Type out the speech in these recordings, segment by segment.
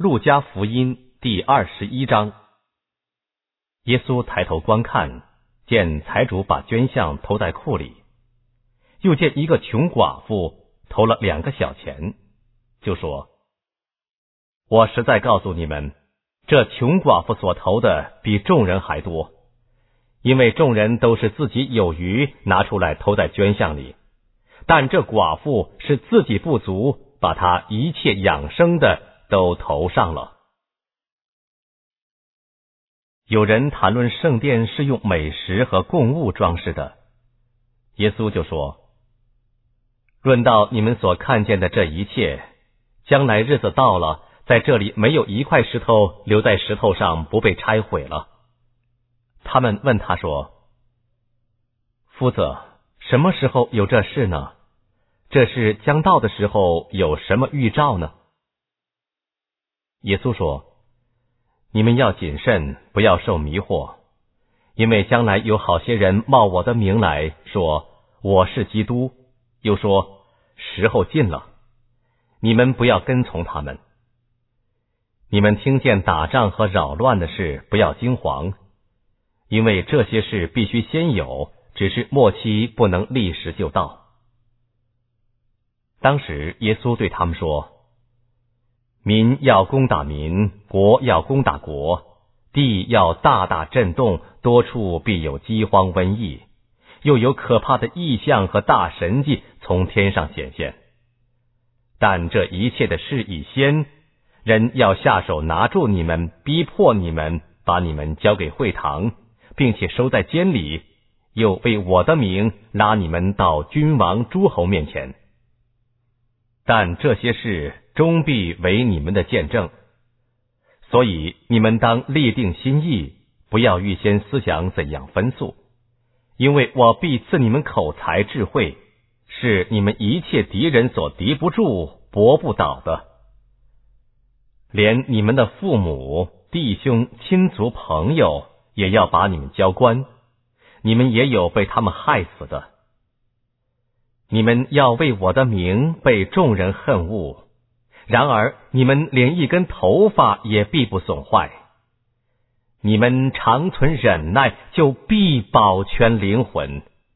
路加福音第21章。耶稣抬头观看，见财主把捐项投在库里，又见一个穷寡妇投了2个小钱，就说：我实在告诉你们，这穷寡妇所投的比众人还多，因为众人都是自己有余拿出来投在捐项里，但这寡妇是自己不足，把她一切养生的都投上了。有人谈论圣殿是用美食和供物装饰的，耶稣就说：论到你们所看见的这一切，将来日子到了，在这里没有一块石头留在石头上不被拆毁了。他们问他说：夫子，什么时候有这事呢？这事将到的时候有什么预兆呢？耶稣说：你们要谨慎，不要受迷惑，因为将来有好些人冒我的名来说我是基督，又说时候近了，你们不要跟从他们。你们听见打仗和扰乱的事，不要惊惶，因为这些事必须先有，只是末期不能立时就到。当时耶稣对他们说：民要攻打民，国要攻打国，地要大大震动，多处必有饥荒瘟疫，又有可怕的异象和大神迹从天上显现。但这一切的事已先，人要下手拿住你们，逼迫你们，把你们交给会堂，并且收在监里，又为我的名拉你们到君王诸侯面前。但这些事终必为你们的见证，所以你们当立定心意，不要预先思想怎样分诉，因为我必赐你们口才智慧，是你们一切敌人所敌不住、搏不倒的。连你们的父母、弟兄、亲族、朋友也要把你们交官，你们也有被他们害死的。你们要为我的名被众人恨恶，然而你们连一根头发也必不损坏。你们长存忍耐，就必保全灵魂。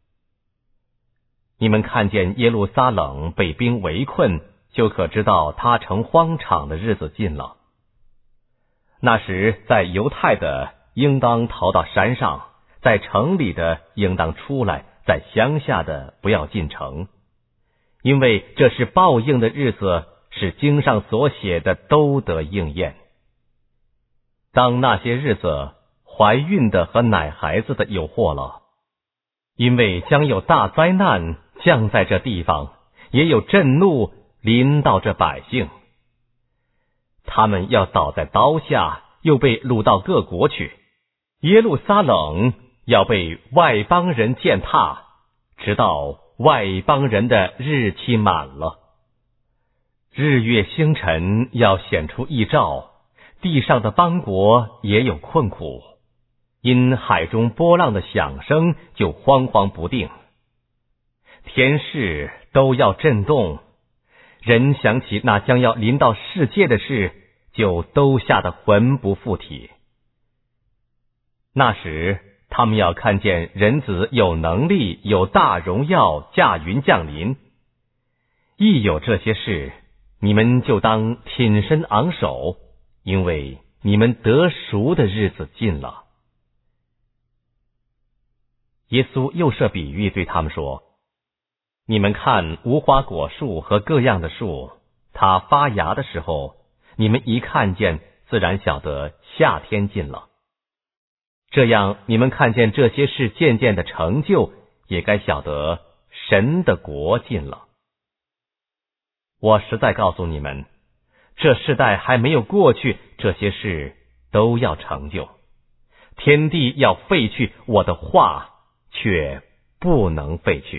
你们看见耶路撒冷被兵围困，就可知道他成荒场的日子近了。那时在犹太的应当逃到山上，在城里的应当出来，在乡下的不要进城，因为这是报应的日子，使经上所写的都得应验。当那些日子，怀孕的和奶孩子的有祸了，因为将有大灾难降在这地方，也有震怒临到这百姓。他们要倒在刀下，又被掳到各国去。耶路撒冷要被外邦人践踏，直到外邦人的日期满了。日月星辰要显出异兆，地上的邦国也有困苦，因海中波浪的响声就惶惶不定。天势都要震动，人想起那将要临到世界的事，就都吓得魂不附体。那时他们要看见人子有能力，有大荣耀驾云降临。一有这些事，你们就当挺身昂首，因为你们得赎的日子近了。耶稣又设比喻对他们说：你们看无花果树和各样的树，它发芽的时候，你们一看见，自然晓得夏天近了。这样你们看见这些事渐渐的成就，也该晓得神的国近了。我实在告诉你们，这世代还没有过去，这些事都要成就。天地要废去，我的话却不能废去。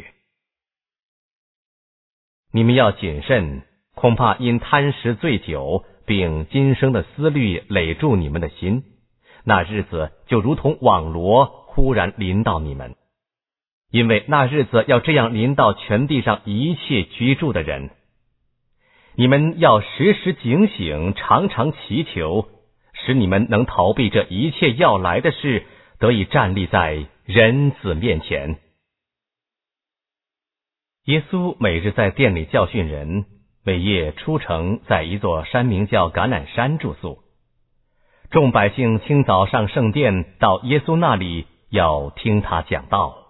你们要谨慎，恐怕因贪食醉酒，并今生的思虑累住你们的心，那日子就如同网罗忽然临到你们。因为那日子要这样临到全地上一切居住的人。 你们要时时警醒，常常祈求，使你们能逃避这一切要来的事，得以站立在人子面前。耶稣每日在殿里教训人，每夜出城，在一座山名叫橄榄山住宿。众百姓清早上圣殿，到耶稣那里，要听他讲道。